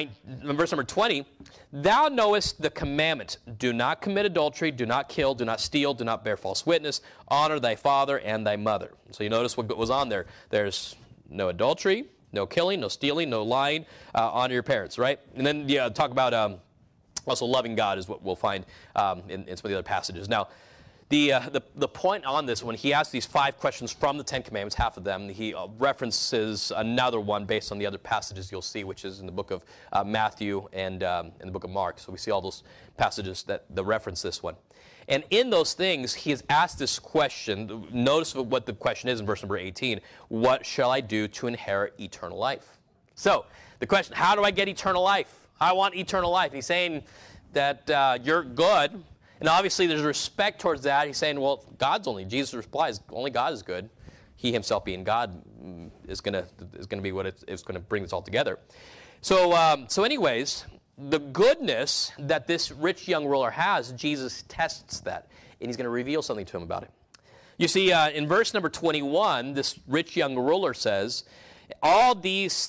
20, thou knowest the commandment, do not commit adultery, do not kill, do not steal, do not bear false witness, honor thy father and thy mother. So you notice what was on there. There's no adultery, no killing, no stealing, no lying, honor your parents, right? And then talk about also loving God is what we'll find in some of the other passages. Now, the point on this, when he asks these 5 questions from the 10 Commandments, half of them, he references another one based on the other passages you'll see, which is in the book of Matthew and in the book of Mark. So we see all those passages that reference this one. And in those things, he has asked this question. Notice what the question is in verse number 18. What shall I do to inherit eternal life? So the question, how do I get eternal life? I want eternal life. He's saying that you're good. And obviously there's respect towards that. He's saying, well, Jesus replies, only God is good. He himself being God is going to be what it's going to bring this all together. So anyways, the goodness that this rich young ruler has, Jesus tests that. And he's going to reveal something to him about it. You see, in verse number 21, this rich young ruler says, all these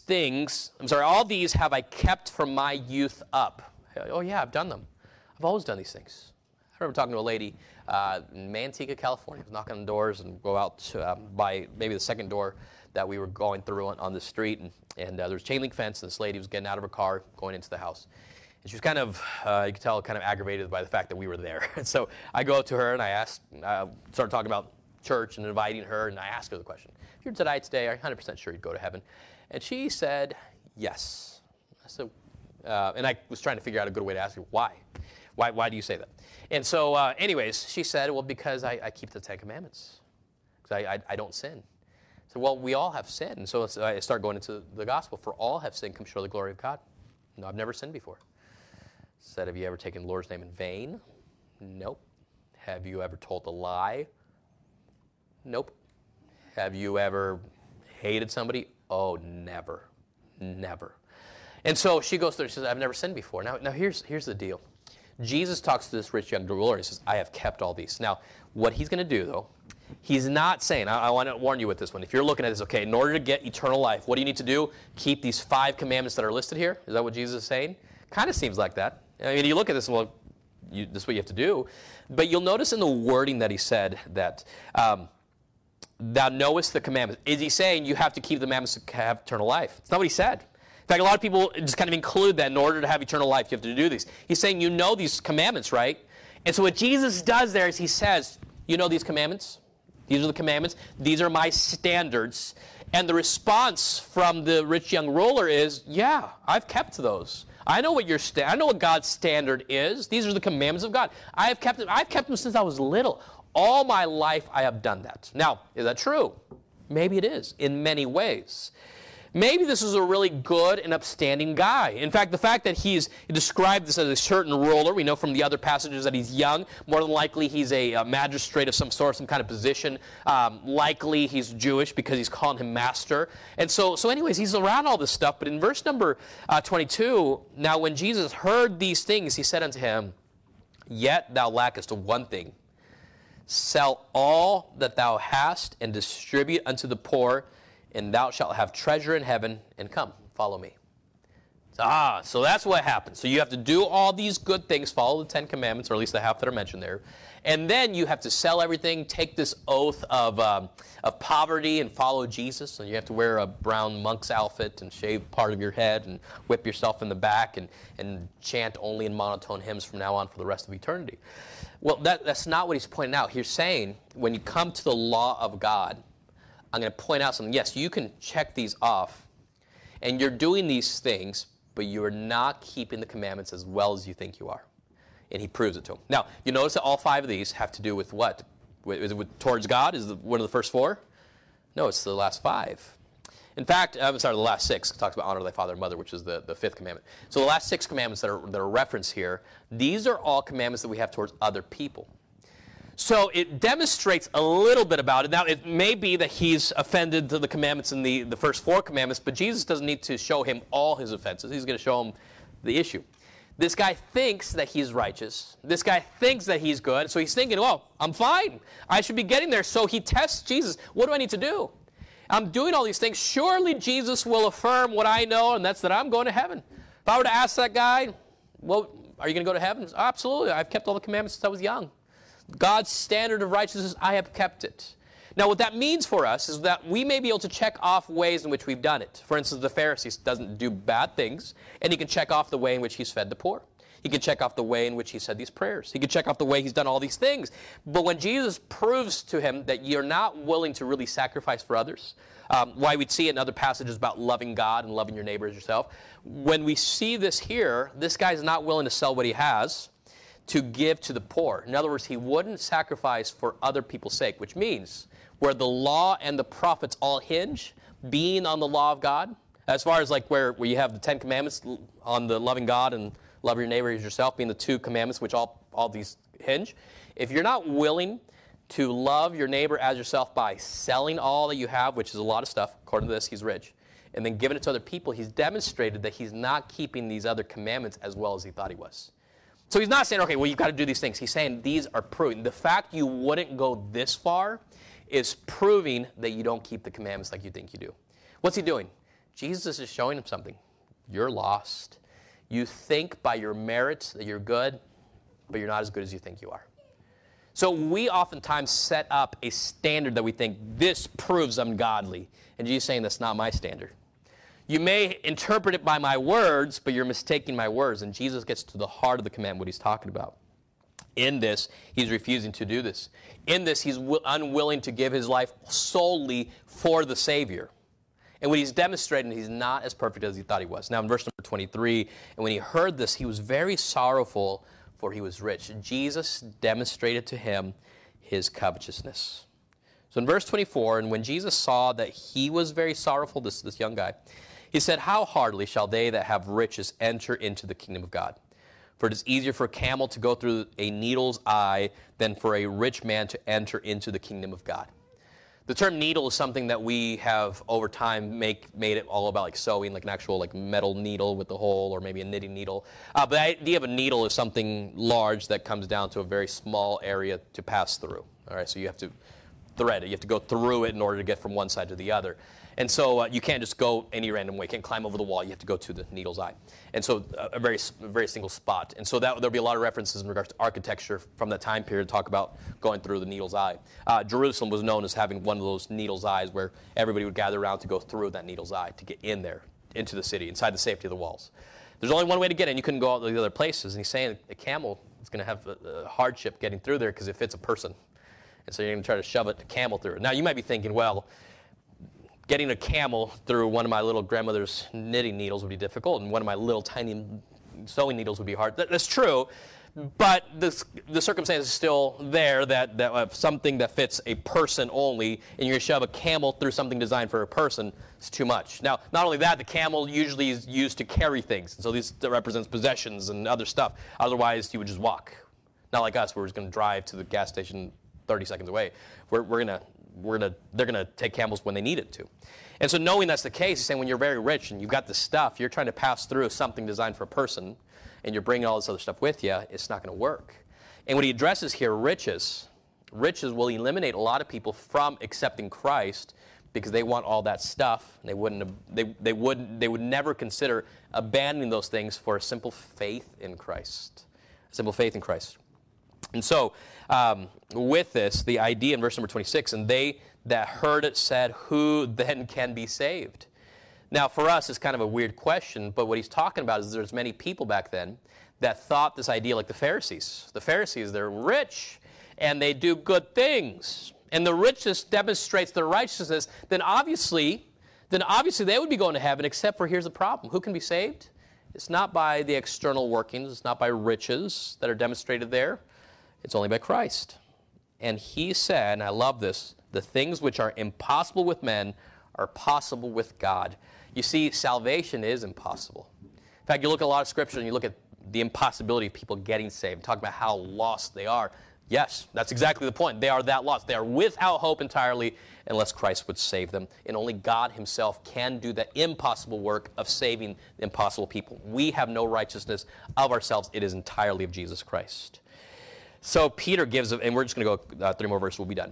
have I kept from my youth up. Oh yeah, I've done them. I've always done these things. I remember talking to a lady in Manteca, California. I was knocking on doors and go out to, by maybe the second door that we were going through on the street. And there was a chain link fence, and this lady was getting out of her car, going into the house. And she was kind of, you could tell, kind of aggravated by the fact that we were there. And so I go up to her and I started talking about church and inviting her, and I asked her the question, if you were to die today, are you 100% sure you'd go to heaven? And she said, yes. So, and I was trying to figure out a good way to ask her, why? Why do you say that? And so, anyways, she said, well, because I keep the 10 Commandments. Because I don't sin. So, well, we all have sinned. And so I start going into the gospel. For all have sinned, come short of the glory of God. No, I've never sinned before. Said, have you ever taken the Lord's name in vain? Nope. Have you ever told a lie? Nope. Have you ever hated somebody? Oh, never. Never. And so she goes through, she says, I've never sinned before. Now here's the deal. Jesus talks to this rich young ruler. He says, I have kept all these. Now, what he's going to do, though, he's not saying, I want to warn you with this one. If you're looking at this, okay, in order to get eternal life, what do you need to do? Keep these 5 commandments that are listed here? Is that what Jesus is saying? Kind of seems like that. I mean, you look at this, well, this is what you have to do. But you'll notice in the wording that he said that thou knowest the commandments. Is he saying you have to keep the commandments to have eternal life? It's not what he said. In fact, a lot of people just kind of include that in order to have eternal life, you have to do these. He's saying you know these commandments, right? And so what Jesus does there is he says, you know these commandments? These are the commandments. These are my standards. And the response from the rich young ruler is, yeah, I've kept those. I know what I know what God's standard is. These are the commandments of God. I've kept them since I was little. All my life I have done that. Now, is that true? Maybe it is in many ways. Maybe this is a really good and upstanding guy. In fact, the fact that he described this as a certain ruler, we know from the other passages that he's young. More than likely, he's a magistrate of some sort, some kind of position. Likely, he's Jewish because he's calling him master. And so anyways, he's around all this stuff. But in verse number 22, now when Jesus heard these things, he said unto him, yet thou lackest one thing. Sell all that thou hast and distribute unto the poor, and thou shalt have treasure in heaven, and come, follow me. So that's what happens. So you have to do all these good things, follow the 10 Commandments, or at least the half that are mentioned there. And then you have to sell everything, take this oath of poverty and follow Jesus. And you have to wear a brown monk's outfit and shave part of your head and whip yourself in the back and chant only in monotone hymns from now on for the rest of eternity. Well, that's not what he's pointing out. He's saying when you come to the law of God, I'm going to point out something. Yes, you can check these off, and you're doing these things, but you are not keeping the commandments as well as you think you are. And he proves it to him. Now, you notice that all 5 of these have to do with what? Is it towards God? Is it one of the first 4? No, it's the last 5. In fact, I'm sorry, the last 6 talks about honor thy father and mother, which is the 5th commandment. So the last 6 commandments that are referenced here, these are all commandments that we have towards other people. So it demonstrates a little bit about it. Now, it may be that he's offended to the commandments in the first 4 commandments, but Jesus doesn't need to show him all his offenses. He's going to show him the issue. This guy thinks that he's righteous. This guy thinks that he's good. So he's thinking, well, I'm fine. I should be getting there. So he tests Jesus. What do I need to do? I'm doing all these things. Surely Jesus will affirm what I know, and that's that I'm going to heaven. If I were to ask that guy, well, are you going to go to heaven? Absolutely. I've kept all the commandments since I was young. God's standard of righteousness, I have kept it. Now, what that means for us is that we may be able to check off ways in which we've done it. For instance, the Pharisee doesn't do bad things, and he can check off the way in which he's fed the poor. He can check off the way in which he said these prayers. He can check off the way he's done all these things. But when Jesus proves to him that you're not willing to really sacrifice for others, why we'd see in other passages about loving God and loving your neighbor as yourself, when we see this here, this guy's not willing to sell what he has to give to the poor. In other words, he wouldn't sacrifice for other people's sake, which means where the law and the prophets all hinge, being on the law of God, as far as like where you have the 10 commandments on the loving God and love your neighbor as yourself, being the 2 commandments which all these hinge. If you're not willing to love your neighbor as yourself by selling all that you have, which is a lot of stuff, according to this, he's rich, and then giving it to other people, he's demonstrated that he's not keeping these other commandments as well as he thought he was. So he's not saying, okay, well, you've got to do these things. He's saying these are proven. The fact you wouldn't go this far is proving that you don't keep the commandments like you think you do. What's he doing? Jesus is showing him something. You're lost. You think by your merits that you're good, but you're not as good as you think you are. So we oftentimes set up a standard that we think, this proves I'm godly. And Jesus is saying that's not my standard. You may interpret it by my words, but you're mistaking my words. And Jesus gets to the heart of the commandment, what he's talking about. In this, he's refusing to do this. In this, he's unwilling to give his life solely for the Savior. And what he's demonstrating, he's not as perfect as he thought he was. Now in verse number 23, and when he heard this, he was very sorrowful, for he was rich. Jesus demonstrated to him his covetousness. So in verse 24, and when Jesus saw that he was very sorrowful, this young guy, he said, how hardly shall they that have riches enter into the kingdom of God? For it is easier for a camel to go through a needle's eye than for a rich man to enter into the kingdom of God. The term needle is something that we have over time made it all about like sewing, like an actual like metal needle with the hole, or maybe a knitting needle. But the idea of a needle is something large that comes down to a very small area to pass through. All right, so you have to thread it. You have to go through it in order to get from one side to the other. And so you can't just go any random way. You can't climb over the wall. You have to go to the needle's eye. And so a very single spot. And so there'll be a lot of references in regards to architecture from that time period to talk about going through the needle's eye. Jerusalem was known as having one of those needle's eyes where everybody would gather around to go through that needle's eye to get in there, into the city, inside the safety of the walls. There's only one way to get in. You couldn't go out to the other places. And he's saying a camel is going to have a hardship getting through there because it fits a person. And so you're going to try to shove a camel through it. Now, you might be thinking, well, getting a camel through one of my little grandmother's knitting needles would be difficult, and one of my little tiny sewing needles would be hard. That's true, but the circumstance is still there that something that fits a person only, and you're going to shove a camel through something designed for a person, is too much. Now, not only that, the camel usually is used to carry things, and so that represents possessions and other stuff. Otherwise, you would just walk. Not like us, we're just going to drive to the gas station 30 seconds away. They're going to take camels when they need it to. And so knowing that's the case, he's saying when you're very rich and you've got this stuff, you're trying to pass through something designed for a person, and you're bringing all this other stuff with you, it's not going to work. And what he addresses here, riches will eliminate a lot of people from accepting Christ because they want all that stuff, and they would never consider abandoning those things for a simple faith in Christ. A simple faith in Christ. And so, with this, the idea in verse number 26, and they that heard it said, who then can be saved? Now, for us, it's kind of a weird question, but what he's talking about is there's many people back then that thought this idea like the Pharisees. The Pharisees, they're rich, and they do good things, and the richness demonstrates their righteousness, then obviously they would be going to heaven, except for here's the problem. Who can be saved? It's not by the external workings. It's not by riches that are demonstrated there. It's only by Christ. And he said, and I love this, the things which are impossible with men are possible with God. You see, salvation is impossible. In fact, you look at a lot of Scripture and you look at the impossibility of people getting saved, talk about how lost they are. Yes, that's exactly the point. They are that lost. They are without hope entirely unless Christ would save them. And only God himself can do that impossible work of saving impossible people. We have no righteousness of ourselves. It is entirely of Jesus Christ. So Peter gives, and we're just going to go 3 more verses, we'll be done.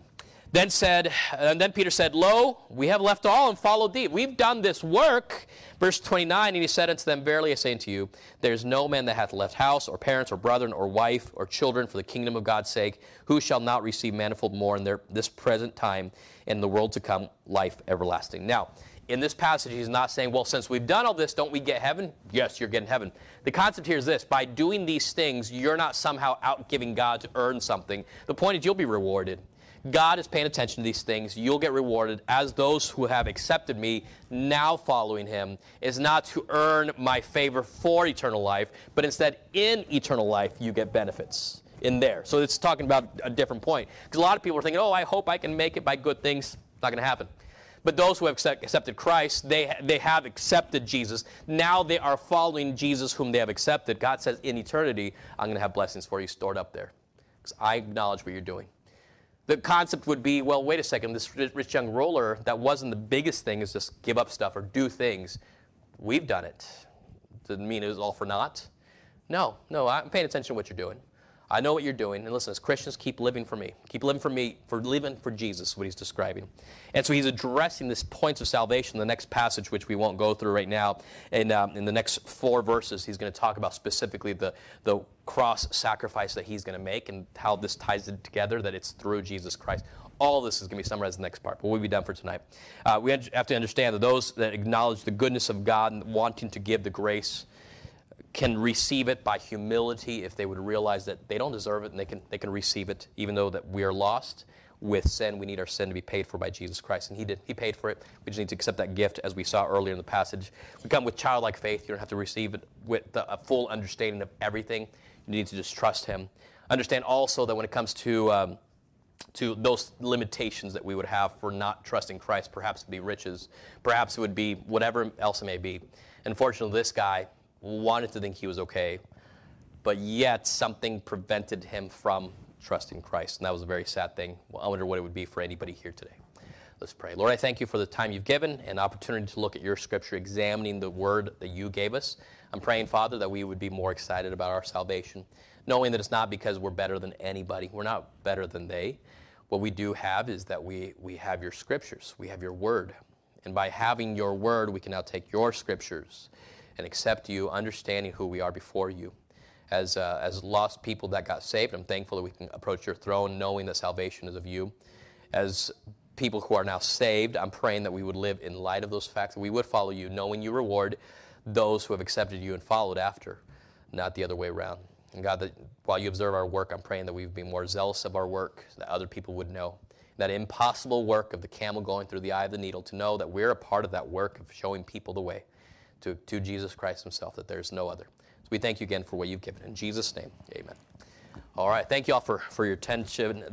Then Peter said, Lo, we have left all and followed thee. We've done this work. Verse 29, and he said unto them, Verily I say unto you, there is no man that hath left house, or parents, or brethren, or wife, or children, for the kingdom of God's sake, who shall not receive manifold more in this present time, and in the world to come, life everlasting. Now, in this passage, he's not saying, well, since we've done all this, don't we get heaven? Yes, you're getting heaven. The concept here is this. By doing these things, you're not somehow out giving God to earn something. The point is you'll be rewarded. God is paying attention to these things. You'll get rewarded as those who have accepted me, now following him, is not to earn my favor for eternal life, but instead in eternal life you get benefits in there. So it's talking about a different point. Because a lot of people are thinking, oh, I hope I can make it by good things. Not going to happen. But those who have accepted Christ, they have accepted Jesus. Now they are following Jesus whom they have accepted. God says, in eternity, I'm going to have blessings for you stored up there. Because I acknowledge what you're doing. The concept would be, well, wait a second, this rich young ruler, that wasn't the biggest thing, is just give up stuff or do things. We've done it. Doesn't mean it was all for naught. No, I'm paying attention to what you're doing. I know what you're doing. And listen, as Christians, keep living for me. Keep living for me, for living for Jesus, what he's describing. And so he's addressing this points of salvation in the next passage, which we won't go through right now. And in the next 4 verses, he's going to talk about specifically the cross sacrifice that he's going to make and how this ties it together, that it's through Jesus Christ. All this is going to be summarized in the next part, but we'll be done for tonight. We have to understand that those that acknowledge the goodness of God and wanting to give the grace can receive it by humility if they would realize that they don't deserve it, and they can receive it even though that we are lost with sin. We need our sin to be paid for by Jesus Christ, and he paid for it. We just need to accept that gift, as we saw earlier in the passage. We come with childlike faith. You don't have to receive it with a full understanding of everything. You need to just trust him. Understand also that when it comes to those limitations that we would have for not trusting Christ, perhaps it would be riches, perhaps it would be whatever else it may be. Unfortunately, this guy wanted to think he was okay, but yet something prevented him from trusting Christ, and that was a very sad thing. Well, I wonder what it would be for anybody here today. Let's pray. Lord, I thank you for the time you've given and opportunity to look at your scripture, examining the word that you gave us. I'm praying, Father, that we would be more excited about our salvation, knowing that it's not because we're better than anybody. We're not better than they. What we do have is that we have your scriptures. We have your word. And by having your word, we can now take your scriptures and accept you, understanding who we are before you. As lost people that got saved, I'm thankful that we can approach your throne knowing that salvation is of you. As people who are now saved, I'm praying that we would live in light of those facts, that we would follow you, knowing you reward those who have accepted you and followed after, not the other way around. And God, that while you observe our work, I'm praying that we would be more zealous of our work, so that other people would know. That impossible work of the camel going through the eye of the needle, to know that we're a part of that work of showing people the way to Jesus Christ himself, that there's no other. So we thank you again for what you've given. In Jesus' name, amen. All right, thank you all for your attention.